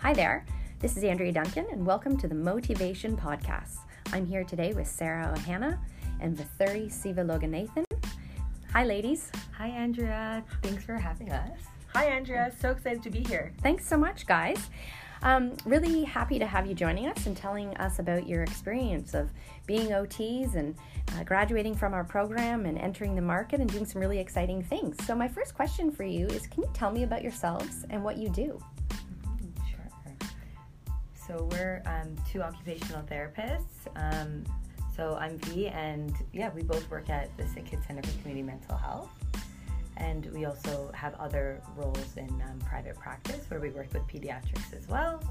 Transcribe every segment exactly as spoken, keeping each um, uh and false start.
Hi there, this is Andrea Duncan and welcome to the Motivation Podcast. I'm here today with Sarah Ohana and Vithuri Sivaloghanathan. Hi ladies. Hi Andrea, thanks for having us. Hi Andrea, so excited to be here. Thanks so much guys. Um, really happy to have you joining us and telling us about your experience of being O Ts and uh, graduating from our program and entering the market and doing some really exciting things. So my first question for you is, can you tell me about yourselves and what you do? So we're um, two occupational therapists. Um, so I'm V, and yeah, we both work at the Sick Kids Center for Community Mental Health. And we also have other roles in um, private practice where we work with pediatrics as well.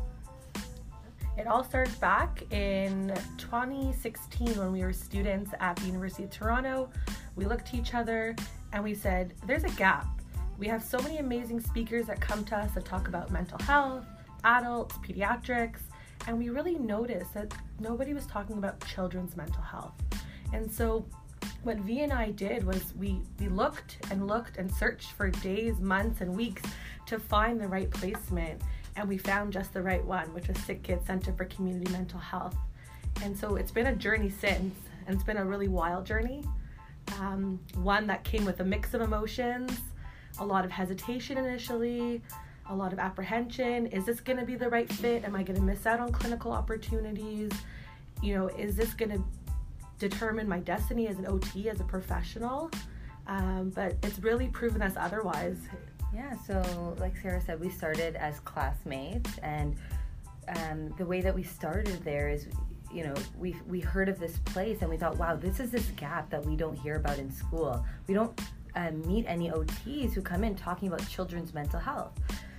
It all started back in twenty sixteen when we were students at the University of Toronto. We looked to each other and we said, there's a gap. We have so many amazing speakers that come to us that talk about mental health, adults, pediatrics, and we really noticed that nobody was talking about children's mental health. And so what V and I did was we, we looked and looked and searched for days, months, and weeks to find the right placement, and we found just the right one, which was Sick Kids Center for Community Mental Health. And so it's been a journey since, and it's been a really wild journey, um, one that came with a mix of emotions, a lot of hesitation initially, a lot of apprehension. Is this going to be the right fit? Am I going to miss out on clinical opportunities? You know, is this going to determine my destiny as an O T, as a professional? Um, but it's really proven us otherwise. Yeah, so like Sarah said, we started as classmates, and um, the way that we started there is, you know, we we heard of this place and we thought, wow, this is this gap that we don't hear about in school. We don't uh, meet any O Ts who come in talking about children's mental health.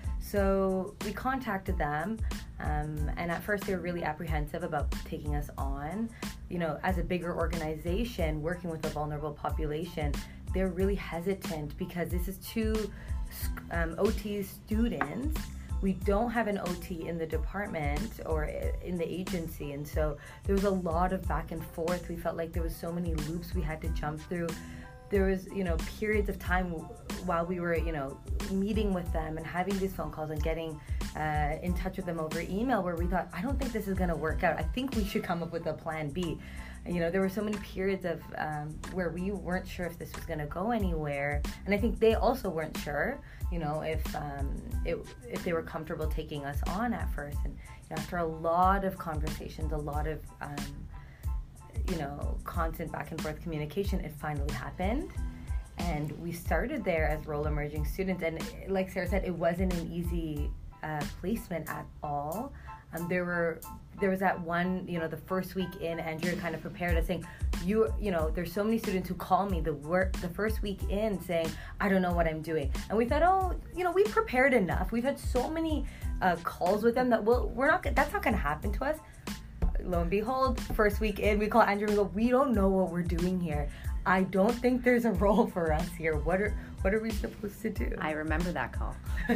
So we contacted them, um, and at first they were really apprehensive about taking us on. You know, as a bigger organization working with a vulnerable population, they're really hesitant because this is two um, O T students. We don't have an O T in the department or in the agency, and so there was a lot of back and forth. We felt like there was so many loops we had to jump through. There was, you know, periods of time while we were, you know, meeting with them and having these phone calls and getting uh, in touch with them over email where we thought, I don't think this is going to work out. I think we should come up with a plan B. You know, there were so many periods of um, where we weren't sure if this was going to go anywhere. And I think they also weren't sure, you know, if um, it, if they were comfortable taking us on at first. And you know, after a lot of conversations, a lot of um, you know, constant back and forth communication, it finally happened. And we started there as role emerging students. And like Sarah said, it wasn't an easy uh, placement at all. Um, there were, there was that one, you know, the first week in, Andrea kind of prepared us saying, you, you know, there's so many students who call me the work, the first week in saying, I don't know what I'm doing. And we thought, oh, you know, we prepared enough. We've had so many uh, calls with them that we'll, we're not, that's not going to happen to us. Lo and behold, first week in, we call Andrew and we go, we don't know what we're doing here. I don't think there's a role for us here. What are what are we supposed to do? I remember that call.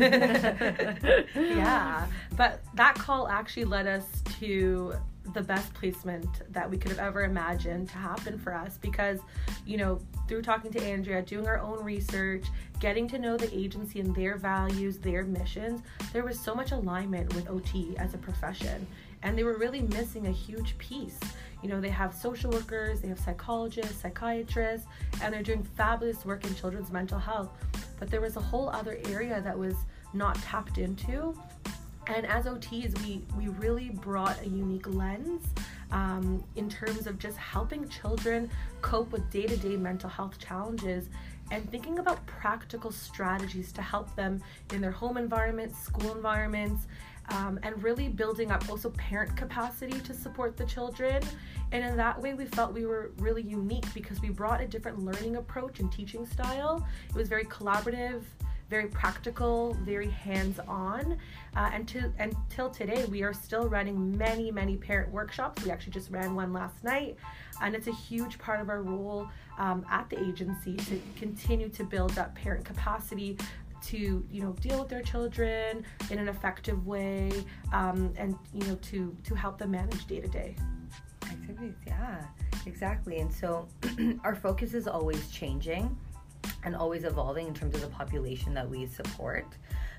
Yeah, but that call actually led us to the best placement that we could have ever imagined to happen for us, because, you know, through talking to Andrea, doing our own research, getting to know the agency and their values, their missions, there was so much alignment with O T as a profession. And they were really missing a huge piece. You know, they have social workers, they have psychologists, psychiatrists, and they're doing fabulous work in children's mental health. But there was a whole other area that was not tapped into. And as O Ts, we, we really brought a unique lens um, in terms of just helping children cope with day-to-day mental health challenges and thinking about practical strategies to help them in their home environments, school environments, Um, and really building up also parent capacity to support the children. And in that way, we felt we were really unique because we brought a different learning approach and teaching style. It was very collaborative, very practical, very hands-on. Uh, and to, until today, we are still running many, many parent workshops. We actually just ran one last night. And it's a huge part of our role um, at the agency to continue to build up parent capacity to, you know, deal with their children in an effective way, um, and, you know, to, to help them manage day to day. Activities, yeah, exactly. And so our focus is always changing and always evolving in terms of the population that we support.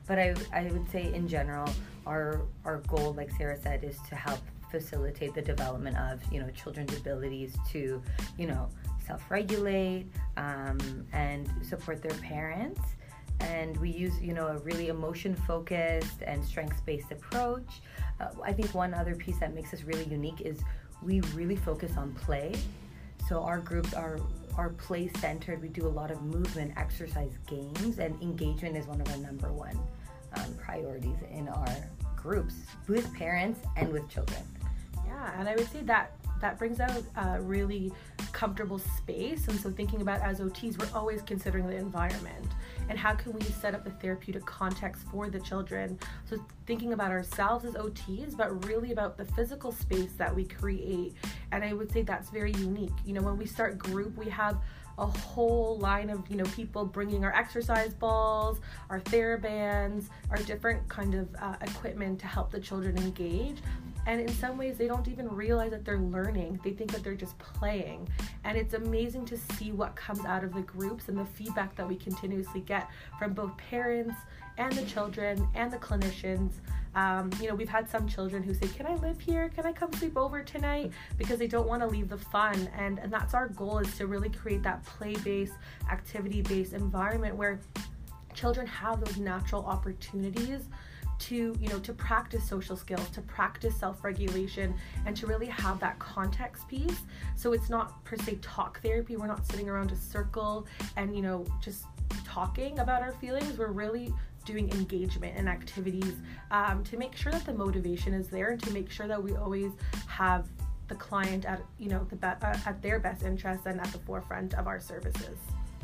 but I, I would say in general, our our goal, like Sarah said, is to help facilitate the development of, you know, children's abilities to, you know, self-regulate um, and support their parents. And we use, you know, a really emotion-focused and strengths-based approach. Uh, I think one other piece that makes us really unique is we really focus on play. So our groups are are play-centered. We do a lot of movement, exercise, games, and engagement is one of our number one um, priorities in our groups with parents and with children. Yeah, and I would say that that brings out a really comfortable space. And so thinking about as O Ts, we're always considering the environment and how can we set up a therapeutic context for the children. So thinking about ourselves as O Ts, but really about the physical space that we create. And I would say that's very unique. You know, when we start group, we have a whole line of, you know, people bringing our exercise balls, our TheraBands, our different kind of uh, equipment to help the children engage. And in some ways, they don't even realize that they're learning. They think that they're just playing. And it's amazing to see what comes out of the groups and the feedback that we continuously get from both parents and the children and the clinicians. Um, you know, we've had some children who say, can I live here? Can I come sleep over tonight? Because they don't want to leave the fun. And, and that's our goal, is to really create that play-based, activity-based environment where children have those natural opportunities to, you know, to practice social skills, to practice self-regulation, and to really have that context piece. So it's not per se talk therapy. We're not sitting around a circle and, you know, just talking about our feelings. We're really doing engagement and activities um, to make sure that the motivation is there and to make sure that we always have the client at, you know, the be- uh, at their best interest and at the forefront of our services.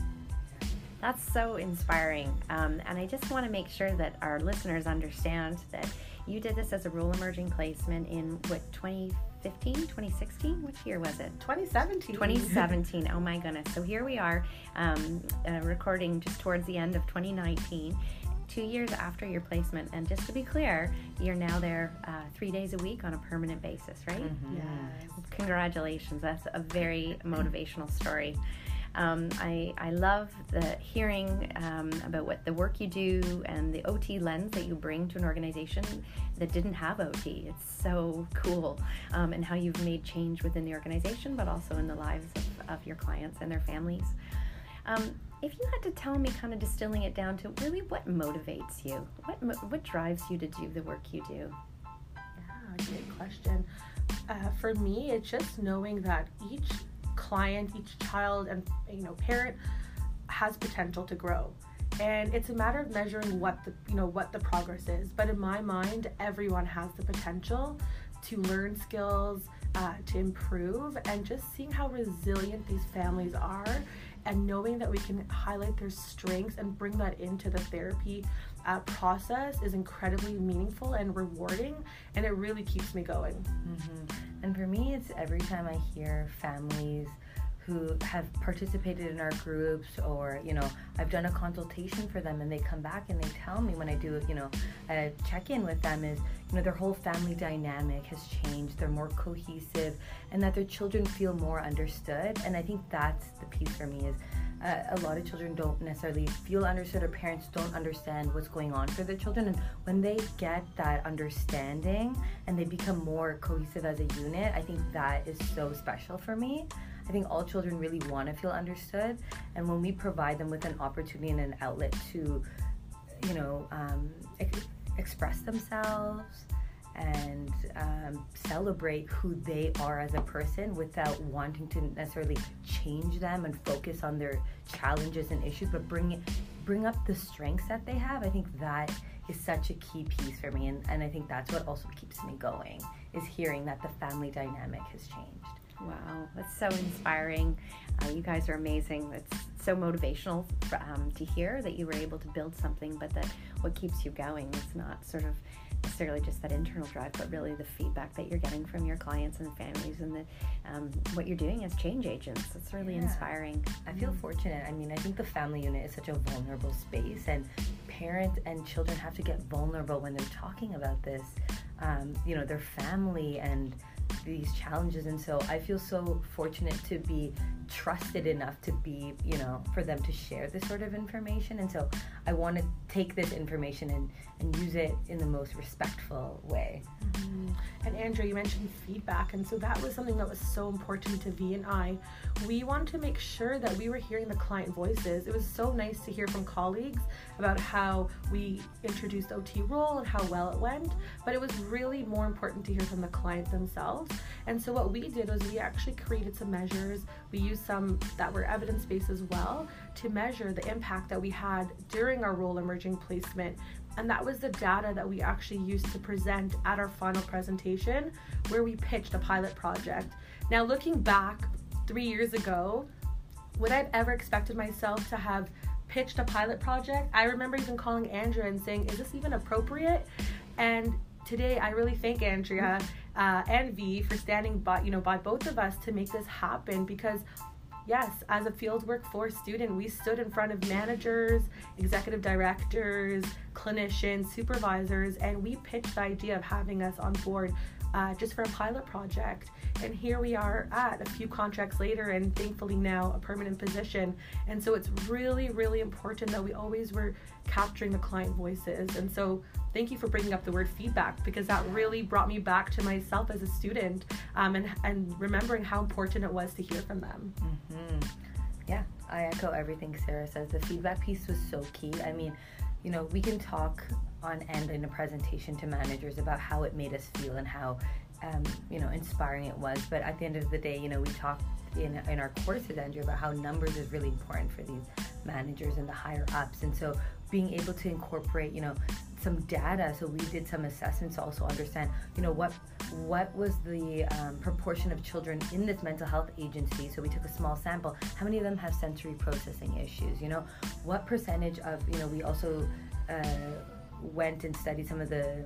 That's so inspiring. Um, and I just want to make sure that our listeners understand that you did this as a rural emerging placement in what, twenty fifteen, twenty sixteen? Which year was it? twenty seventeen. twenty seventeen. Oh my goodness. So here we are um, uh, recording just towards the end of twenty nineteen, two years after your placement. And just to be clear, you're now there uh, three days a week on a permanent basis, right? Mm-hmm. Yes. Congratulations. That's a very motivational story. Um, I, I love the hearing um, about what the work you do and the O T lens that you bring to an organization that didn't have O T. It's so cool, um, and how you've made change within the organization, but also in the lives of, of your clients and their families. Um, if you had to tell me, kind of distilling it down to really what motivates you, what what drives you to do the work you do? Yeah, great question. Uh, for me, it's just knowing that each client, each child and, you know, parent has potential to grow, and it's a matter of measuring what the, you know, what the progress is. But in my mind, everyone has the potential to learn skills, uh, to improve, and just seeing how resilient these families are and knowing that we can highlight their strengths and bring that into the therapy uh, process is incredibly meaningful and rewarding, and it really keeps me going. Mm-hmm. And for me, it's every time I hear families who have participated in our groups, or, you know, I've done a consultation for them and they come back and they tell me when I do, you know, a check-in with them is, you know, their whole family dynamic has changed, they're more cohesive, and that their children feel more understood. And I think that's the piece for me is uh, a lot of children don't necessarily feel understood, or parents don't understand what's going on for their children. And when they get that understanding and they become more cohesive as a unit, I think that is so special for me. I think all children really want to feel understood, and when we provide them with an opportunity and an outlet to, you know, um, ex- express themselves and um, celebrate who they are as a person without wanting to necessarily change them and focus on their challenges and issues, but bring it, bring up the strengths that they have, I think that is such a key piece for me, and, and I think that's what also keeps me going, is hearing that the family dynamic has changed. Wow, that's so inspiring. Uh, you guys are amazing. It's so motivational for, um, to hear that you were able to build something, but that what keeps you going is not sort of necessarily just that internal drive, but really the feedback that you're getting from your clients and families, and the, um, what you're doing as change agents. It's really Yeah. inspiring. I feel fortunate. I mean, I think the family unit is such a vulnerable space, and parents and children have to get vulnerable when they're talking about this. Um, you know, their family and these challenges. And so I feel so fortunate to be trusted enough to be, you know, for them to share this sort of information. And so I want to take this information and, and use it in the most respectful way. Mm-hmm. And Andrea, you mentioned feedback, and so that was something that was so important to V and I. We wanted to make sure that we were hearing the client voices. It was so nice to hear from colleagues about how we introduced O T role and how well it went, but it was really more important to hear from the client themselves. And so what we did was we actually created some measures. We used some that were evidence-based as well to measure the impact that we had during our role emerging placement. And that was the data that we actually used to present at our final presentation, where we pitched a pilot project. Now, looking back three years ago, would I have ever expected myself to have pitched a pilot project? I remember even calling Andrea and saying, is this even appropriate? And today, I really thank Andrea uh, and V for standing by, you know, by both of us to make this happen, because yes, as a fieldwork four student, we stood in front of managers, executive directors, clinicians, supervisors, and we pitched the idea of having us on board uh, just for a pilot project. And here we are at a few contracts later, and thankfully now a permanent position. And so it's really, really important that we always were capturing the client voices. And so thank you for bringing up the word feedback, because that really brought me back to myself as a student, um, and, and remembering how important it was to hear from them. Mm-hmm. Yeah, I echo everything Sarah says. The feedback piece was so key. I mean, you know, we can talk on end in a presentation to managers about how it made us feel and how, um, you know, inspiring it was. But at the end of the day, you know, we talked in, in our courses, Andrea, about how numbers is really important for these managers and the higher ups. And so being able to incorporate, you know, some data. So we did some assessments to also understand, you know, what what was the um, proportion of children in this mental health agency. So we took a small sample. How many of them have sensory processing issues? You know, what percentage of, you know, we also uh, went and studied some of the,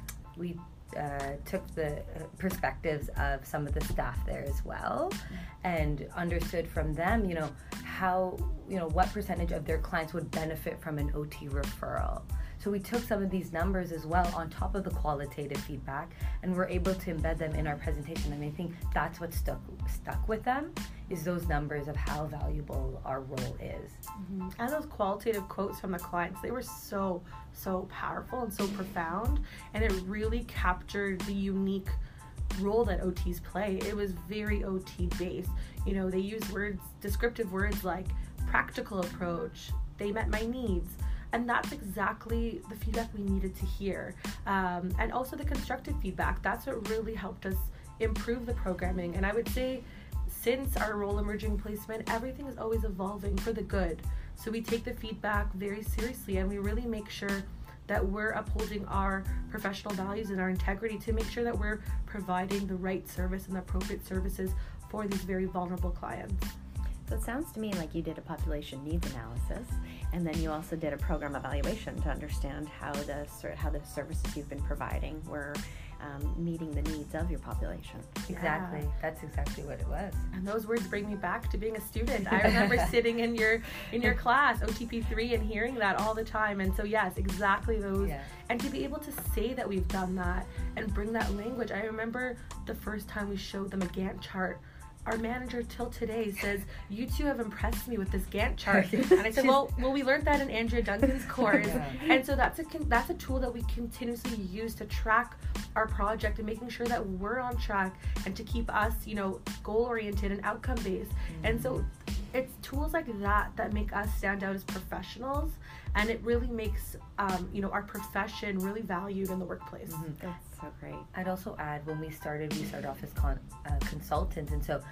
we uh, took the perspectives of some of the staff there as well, and understood from them, you know, how, you know, what percentage of their clients would benefit from an O T referral. So we took some of these numbers as well on top of the qualitative feedback, and we're able to embed them in our presentation. And I think that's what stuck stuck with them, is those numbers of how valuable our role is. Mm-hmm. And those qualitative quotes from the clients, they were so, so powerful and so profound, and it really captured the unique role that O Ts play. It was very O T based. You know, they used words, descriptive words like practical approach, they met my needs. And that's exactly the feedback we needed to hear. Um, and also the constructive feedback. That's what really helped us improve the programming. And I would say since our role emerging placement, everything is always evolving for the good. So we take the feedback very seriously, and we really make sure that we're upholding our professional values and our integrity to make sure that we're providing the right service and the appropriate services for these very vulnerable clients. So it sounds to me like you did a population needs analysis, and then you also did a program evaluation to understand how the how the services you've been providing were um, meeting the needs of your population. Exactly. Yeah. That's exactly what it was. And those words bring me back to being a student. I remember sitting in your in your class, O T P three, and hearing that all the time. And so yes, exactly those. Yeah. And to be able to say that we've done that and bring that language. I remember the first time we showed them a Gantt chart. Our manager till today says, you two have impressed me with this Gantt chart. And I said, well, well, we learned that in Andrea Duncan's course. Yeah. And so that's a that's a tool that we continuously use to track our project and making sure that we're on track, and to keep us, you know, goal-oriented and outcome-based. Mm-hmm. And so it's tools like that that make us stand out as professionals, and it really makes, um, you know, our profession really valued in the workplace. Mm-hmm. That's so great. I'd also add, when we started, we started off as con- uh, consultants, and so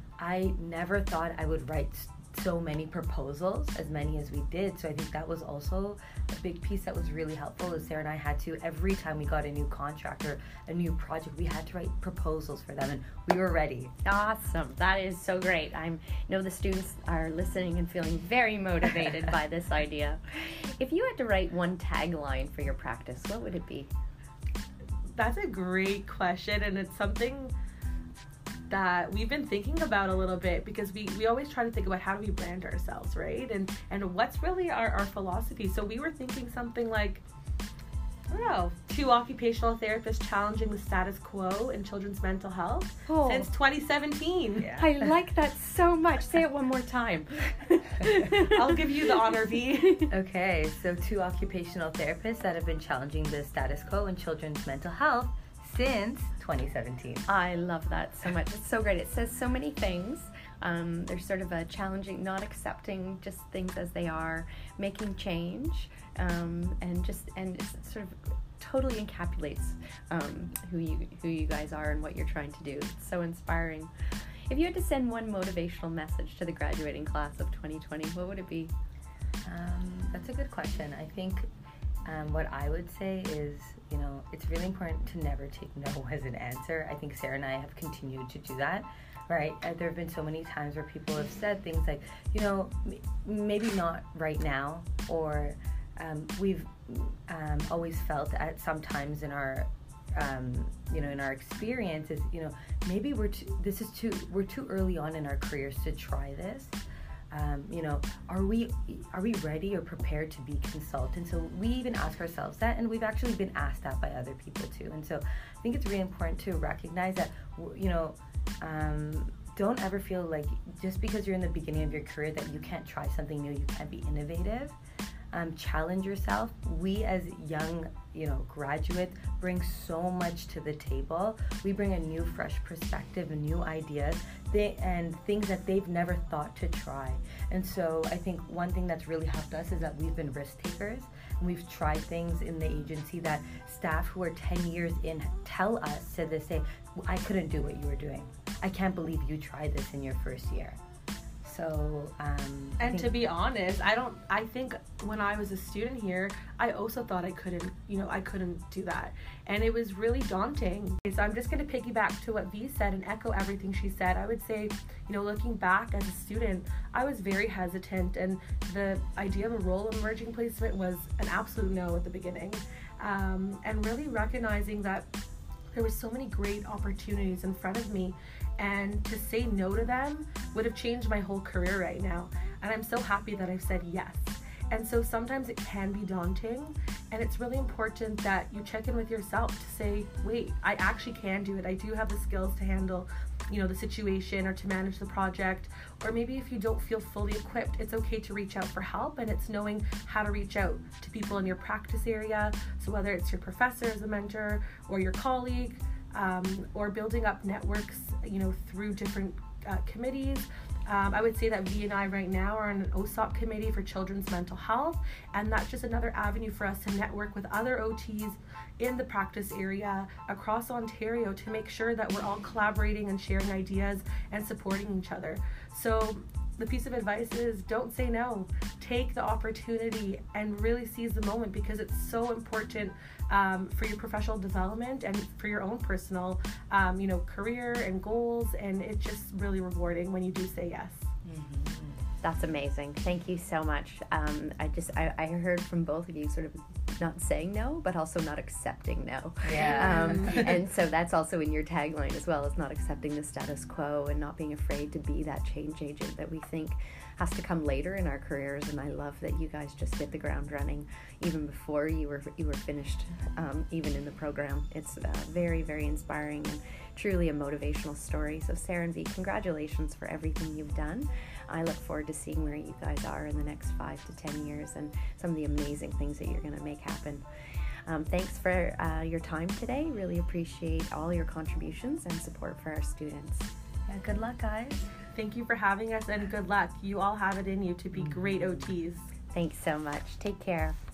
I never thought I would write so many proposals, as many as we did. So I think that was also a big piece that was really helpful, is Sarah and I had to, every time we got a new contract or a new project, we had to write proposals for them, and we were ready. Awesome. That is so great. I know the students are listening and feeling very motivated by this idea. If you had to write one tagline for your practice, what would it be? That's a great question, and it's something that we've been thinking about a little bit, because we, we always try to think about how do we brand ourselves, right? And and what's really our, our philosophy. So we were thinking something like, I don't know, two occupational therapists challenging the status quo in children's mental health Oh. since twenty seventeen. Yeah. I like that so much. Say it one more time. I'll give you the honor, V. Okay, so two occupational therapists that have been challenging the status quo in children's mental health since twenty seventeen. I love that so much. It's so great. It says so many things. Um, there's sort of a challenging, not accepting just things as they are, making change, um, and just and it sort of totally encapsulates um, who you who you guys are and what you're trying to do. It's so inspiring. If you had to send one motivational message to the graduating class of twenty twenty, what would it be? Um, that's a good question. I think um, what I would say is, you know, it's really important to never take no as an answer. I think Sarah and I have continued to do that, right? Uh, there have been so many times where people have said things like, you know, m- maybe not right now, or um, we've um, always felt at sometimes in our Um, you know, in our experiences, you know, maybe we're too, this is too, we're too early on in our careers to try this. Um, you know, are we, are we ready or prepared to be consultants? So we even ask ourselves that, and we've actually been asked that by other people too. And so I think it's really important to recognize that, you know, um, don't ever feel like just because you're in the beginning of your career that you can't try something new, you can't be innovative. Um, challenge yourself. We as young, you know, graduates bring so much to the table. We bring a new, fresh perspective and new ideas they, and things that they've never thought to try. And so I think one thing that's really helped us is that we've been risk takers, and we've tried things in the agency that staff who are ten years in tell us to this day, I couldn't do what you were doing. I can't believe you tried this in your first year. So, um, And to be honest, I don't, I think when I was a student here, I also thought I couldn't, you know, I couldn't do that. And it was really daunting. So I'm just going to piggyback to what V said and echo everything she said. I would say, you know, looking back as a student, I was very hesitant, and the idea of a role emerging placement was an absolute no at the beginning. Um, and really recognizing that there were so many great opportunities in front of me, and to say no to them would have changed my whole career right now. And I'm so happy that I've said yes. And so sometimes it can be daunting, and it's really important that you check in with yourself to say, wait, I actually can do it. I do have the skills to handle, you know, the situation or to manage the project. Or maybe if you don't feel fully equipped, it's okay to reach out for help, and it's knowing how to reach out to people in your practice area. So whether it's your professor as a mentor or your colleague, um, or building up networks, you know, through different uh, committees. Um, I would say that V and I right now are on an O S O P committee for children's mental health, and that's just another avenue for us to network with other O Ts in the practice area across Ontario to make sure that we're all collaborating and sharing ideas and supporting each other. So the piece of advice is don't say no. Take the opportunity and really seize the moment, because it's so important um, for your professional development and for your own personal, um, you know, career and goals. And it's just really rewarding when you do say yes. Mm-hmm. That's amazing. Thank you so much. Um, I just, I, I heard from both of you sort of not saying no, but also not accepting no. Yeah. Um, and so that's also in your tagline as well, as not accepting the status quo and not being afraid to be that change agent that we think has to come later in our careers. And I love that you guys just hit the ground running even before you were you were finished, um, even in the program. It's uh, very, very inspiring and truly a motivational story. So Sarah and V, congratulations for everything you've done. I look forward to seeing where you guys are in the next five to ten years and some of the amazing things that you're going to make happen. Um, thanks for uh, your time today. Really appreciate all your contributions and support for our students. Yeah, good luck, guys. Thank you for having us, and good luck. You all have it in you to be great O Ts. Thanks so much. Take care.